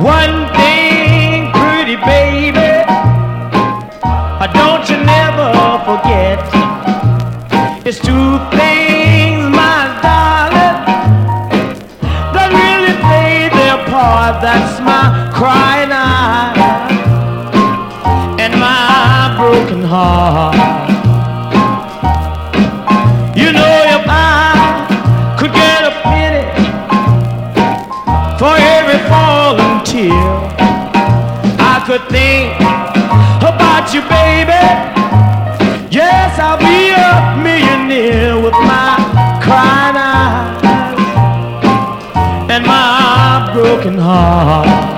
One thing, pretty baby, don't you never forget. It's two things, my darling, that really play their part. That's my crying eye and my broken heart. You know, if I could get a penny for every fallen tear, I could think about you, baby. Yes, I'll be a millionaire with my crying eyes and my broken heart.